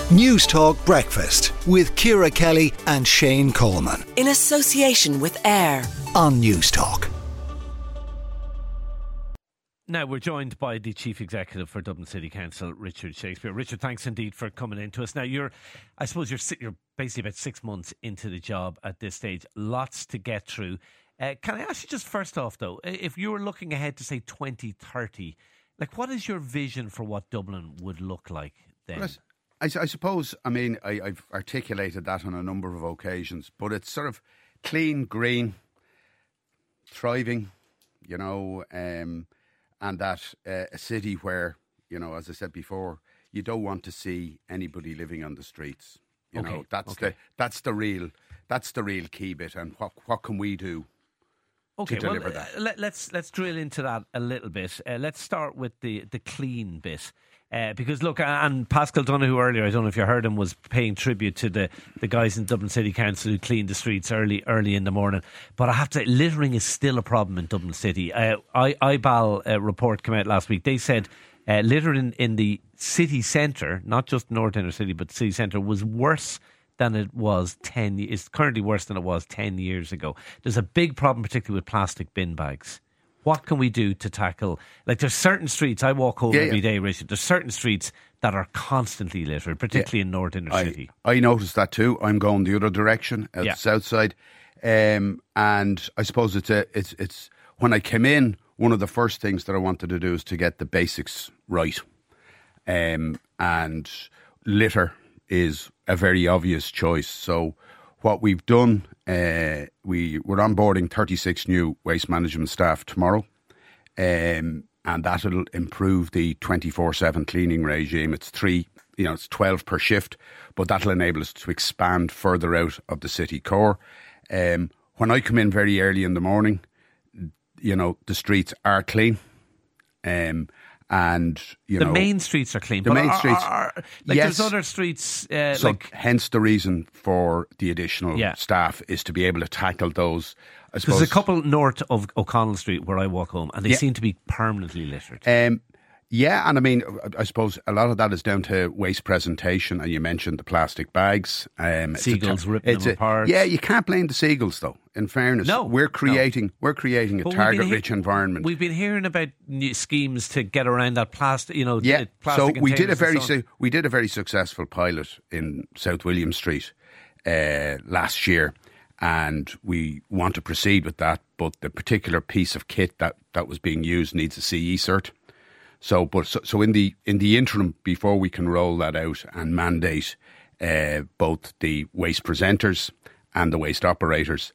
News Talk Breakfast with Ciara Kelly and Shane Coleman. In association with AIR On News Talk. Now, we're joined by the Chief Executive for Dublin City Council, Richard Shakespeare. Richard, thanks indeed for coming in to us. Now, you're basically about 6 months into the job at this stage. Lots to get through. Can I ask you just first off, though, if you were looking ahead to, say, 2030, like, what is your vision for what Dublin would look like then? Well, I suppose, I mean, I've articulated that on a number of occasions, but it's sort of clean, green, thriving, you know, and that a city where, you know, as I said before, you don't want to see anybody living on the streets. You know, that's the real key bit. And what can we do to deliver that? Let's drill into that a little bit. Let's start with the clean bit. Because look, and Pascal Donoghue earlier, I don't know if you heard him, was paying tribute to the guys in Dublin City Council who cleaned the streets early in the morning. But I have to say, littering is still a problem in Dublin City. IBAL report came out last week. They said littering in the city centre, not just North Inner City, but the city centre, was worse than it was is currently worse than it was 10 years ago. There's a big problem, particularly with plastic bin bags. What can we do to tackle, like, there's certain streets, I walk home every day, Richard, there's certain streets that are constantly littered, particularly in North Inner City. I noticed that too. I'm going the other direction, at the south side. And I suppose it's when I came in, one of the first things that I wanted to do is to get the basics right. And litter is a very obvious choice. So what we've done, we're onboarding 36 new waste management staff tomorrow, and that'll improve the 24/7 cleaning regime. It's 12 per shift, but that'll enable us to expand further out of the city core. When I come in very early in the morning, you know, the streets are clean. And you know, main streets are clean. The main streets, there's other streets. Hence the reason for the additional staff is to be able to tackle those. I suppose there's a couple north of O'Connell Street where I walk home, and they seem to be permanently littered. Yeah, and I mean, I suppose a lot of that is down to waste presentation, and you mentioned the plastic bags. Seagulls ripping them apart. Yeah, you can't blame the seagulls, though. In fairness, we're creating a target-rich environment. We've been hearing about new schemes to get around that plastic. You know, plastic. So we did a very successful pilot in South William Street last year, and we want to proceed with that. But the particular piece of kit that was being used needs a CE cert. So in the interim, before we can roll that out and mandate both the waste presenters and the waste operators,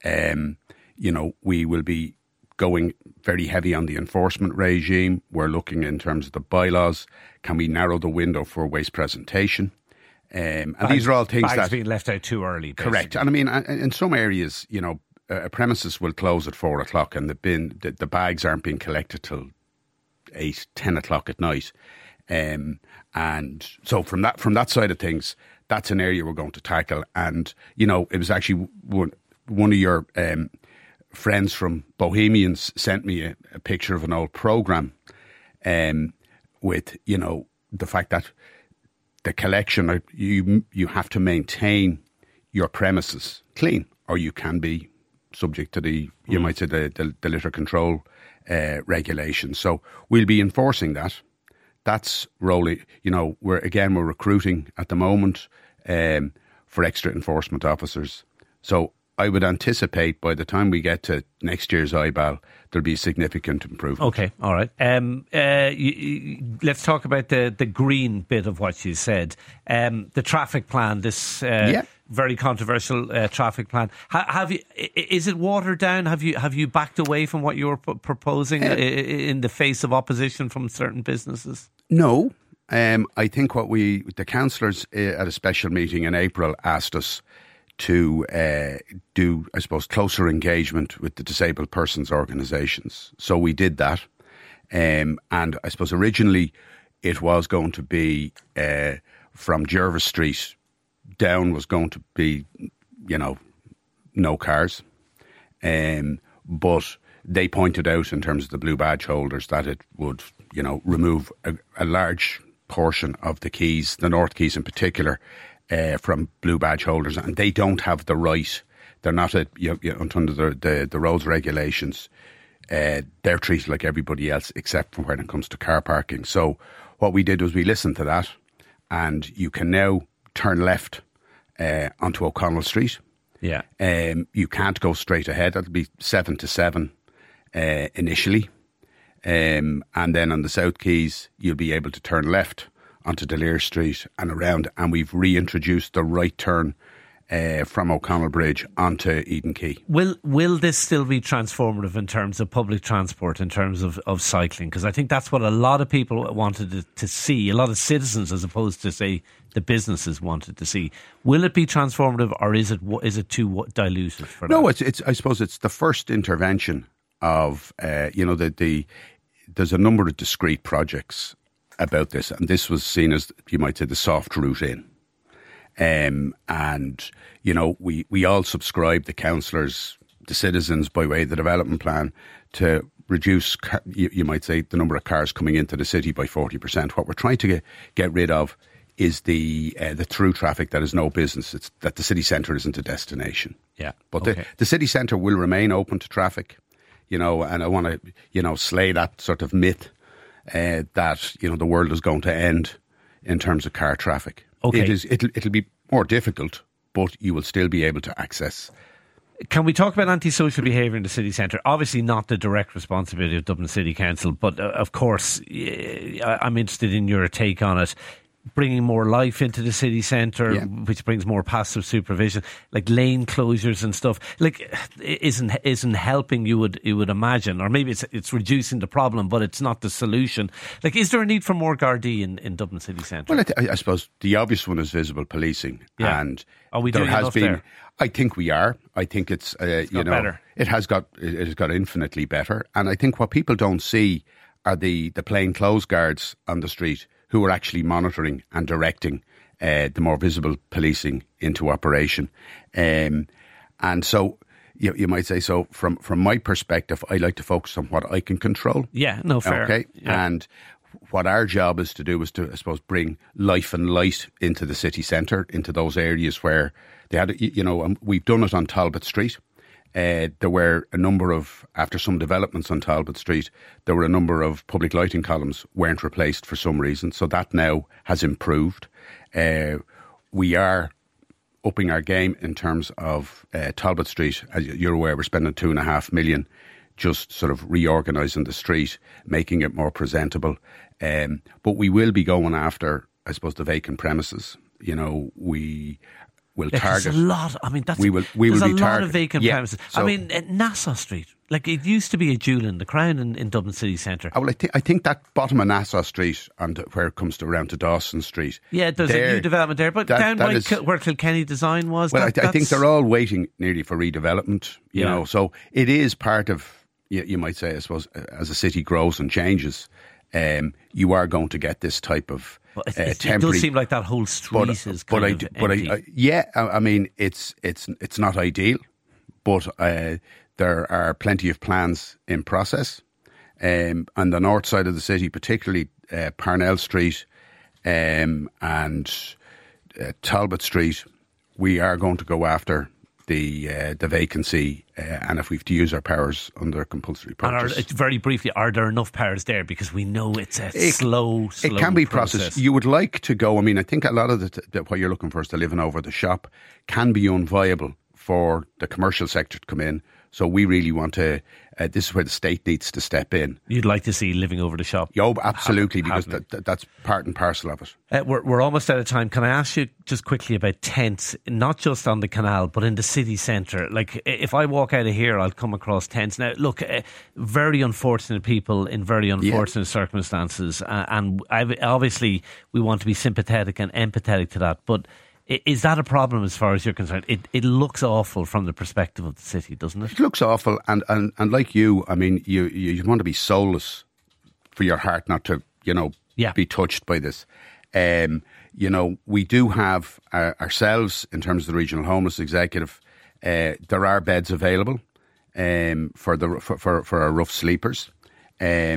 you know, we will be going very heavy on the enforcement regime. We're looking in terms of the bylaws. Can we narrow the window for waste presentation? And these are all things that being left out too early. Basically. Correct. And I mean, in some areas, you know, a premises will close at 4 o'clock, and the bags aren't being collected till 8, 10 o'clock at night. And so from that side of things, that's an area we're going to tackle. And, you know, it was actually one of your friends from Bohemians sent me a picture of an old programme with, you know, the fact that the collection, you have to maintain your premises clean, or you can be subject to you might say the litter control regulations. So we'll be enforcing that. That's rolling. You know, we're recruiting at the moment for extra enforcement officers. So I would anticipate by the time we get to next year's IBAL, there'll be significant improvement. Okay, all right. Let's talk about the green bit of what you said. The traffic plan, this very controversial traffic plan. Is it watered down? Have you backed away from what you were proposing in the face of opposition from certain businesses? No. I think the councillors at a special meeting in April asked us to do, I suppose, closer engagement with the disabled persons organisations. So we did that. And I suppose originally it was going to be from Jervis Street down was going to be, you know, no cars. But they pointed out in terms of the blue badge holders that it would, you know, remove a large portion of the Quays, the North Quays in particular, from blue badge holders, and they don't have the right. They're not under the roads regulations. They're treated like everybody else, except for when it comes to car parking. So what we did was we listened to that, and you can now turn left onto O'Connell Street. Yeah. You can't go straight ahead. It'll be 7 to 7 initially. And then on the South Quays, you'll be able to turn left onto D'Lear Street and around. And we've reintroduced the right turn from O'Connell Bridge onto Eden Quay. Will this still be transformative in terms of public transport, in terms of cycling? Because I think that's what a lot of people wanted to see, a lot of citizens, as opposed to, say, the businesses wanted to see. Will it be transformative, or is it too diluted for that? No, it's. I suppose it's the first intervention of there's a number of discrete projects about this, and this was seen as, you might say, the soft route in. And we all subscribe, the councillors, the citizens, by way of the development plan, to reduce, you might say, the number of cars coming into the city by 40%. What we're trying to get rid of is the through traffic that is no business. It's that the city centre isn't a destination. Yeah, but okay. the city centre will remain open to traffic. And I want to slay that sort of myth that the world is going to end in terms of car traffic. Okay. It'll be more difficult, but you will still be able to access. Can we talk about antisocial behaviour in the city centre? Obviously not the direct responsibility of Dublin City Council, but of course I'm interested in your take on it. Bringing more life into the city centre, which brings more passive supervision, like lane closures and stuff, like isn't helping. You would imagine, or maybe it's reducing the problem, but it's not the solution. Like, is there a need for more Gardaí in Dublin city centre? Well, I suppose the obvious one is visible policing, and are we doing enough there? I think we are. I think it's better. It has got infinitely better, and I think what people don't see are the plain clothes guards on the street who are actually monitoring and directing the more visible policing into operation. And so you might say, so from my perspective, I like to focus on what I can control. Yeah, no, fair. Okay. Yeah. And what our job is to do is to, I suppose, bring life and light into the city centre, into those areas where they had, we've done it on Talbot Street. There were a number of, after some developments on Talbot Street, there were a number of public lighting columns weren't replaced for some reason. So that now has improved. We are upping our game in terms of Talbot Street. As you're aware, we're spending $2.5 million just sort of reorganising the street, making it more presentable. But we will be going after, I suppose, the vacant premises. We will target. There's a lot. I mean, we will there's be a lot of vacant premises. So, I mean, at Nassau Street, like it used to be a jewel in the crown in Dublin City Centre. Well, I think that bottom of Nassau Street and where it comes to around to Dawson Street. Yeah, there's a new development there, but down by where Kilkenny Design was. Well, I think they're all waiting nearly for redevelopment. You know, so it is part of. You might say, I suppose, as a city grows and changes, you are going to get this type of temporary. It does seem like that whole street is kind of empty. I mean, it's not ideal, but there are plenty of plans in process. On the north side of the city, particularly Parnell Street and Talbot Street, we are going to go after the vacancy, and if we have to use our powers under compulsory purchase. And very briefly, are there enough powers there? Because we know it's a slow it can be processed. You would like to go. I mean, I think a lot of what you're looking for is to live in over the shop can be unviable for the commercial sector to come in. So we really want to. This is where the state needs to step in. You'd like to see living over the shop? Yeah, absolutely, because that's part and parcel of it. We're almost out of time. Can I ask you just quickly about tents, not just on the canal, but in the city centre? Like, if I walk out of here, I'll come across tents. Now, look, very unfortunate people in very unfortunate circumstances, and obviously we want to be sympathetic and empathetic to that, but is that a problem as far as you're concerned? It looks awful from the perspective of the city, doesn't it? It looks awful, and like you, I mean, you want to be soulless for your heart not to, be touched by this. We do have ourselves, in terms of the Regional Homeless Executive, there are beds available for our rough sleepers.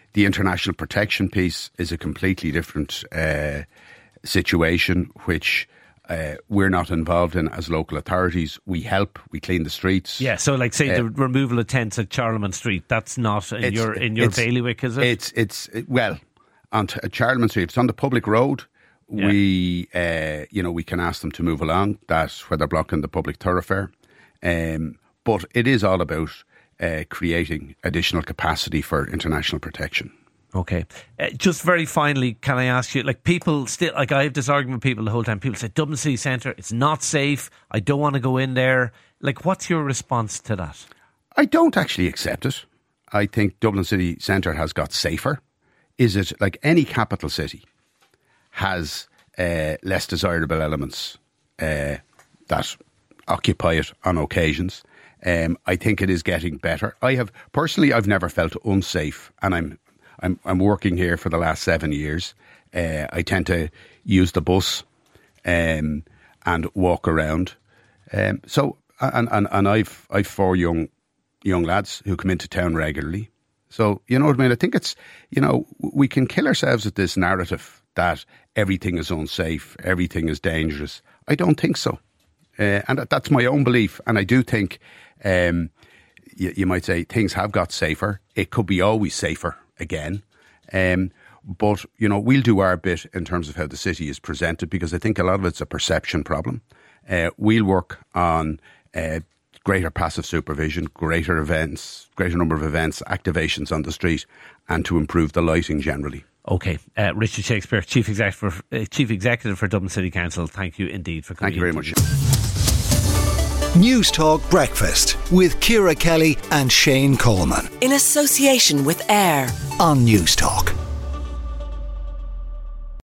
The international protection piece is a completely different situation, which we're not involved in as local authorities. We help, we clean the streets. Yeah, so like say the removal of tents at Charlemont Street, that's not in your bailiwick, is it? Well, on Charlemont Street, if it's on the public road, we can ask them to move along. That's where they're blocking the public thoroughfare. But it is all about creating additional capacity for international protection. Okay. Just very finally, can I ask you, like people still, like I have this argument with people the whole time. People say Dublin City Centre, it's not safe. I don't want to go in there. Like, what's your response to that? I don't actually accept it. I think Dublin City Centre has got safer. Is it like any capital city has less desirable elements that occupy it on occasions? I think it is getting better. I've never felt unsafe, and I'm working here for the last 7 years. I tend to use the bus and walk around. So I've 4 young lads who come into town regularly. So you know what I mean. I think it's we can kill ourselves with this narrative that everything is unsafe, everything is dangerous. I don't think so, and that's my own belief. And I do think you might say things have got safer. It could be always safer again. But, we'll do our bit in terms of how the city is presented, because I think a lot of it's a perception problem. We'll work on greater passive supervision, greater number of events, activations on the street, and to improve the lighting generally. Okay. Richard Shakespeare, Chief Executive for Dublin City Council, thank you indeed for coming. Thank you very much. News Talk Breakfast with Ciara Kelly and Shane Coleman. In association with AIR On News Talk.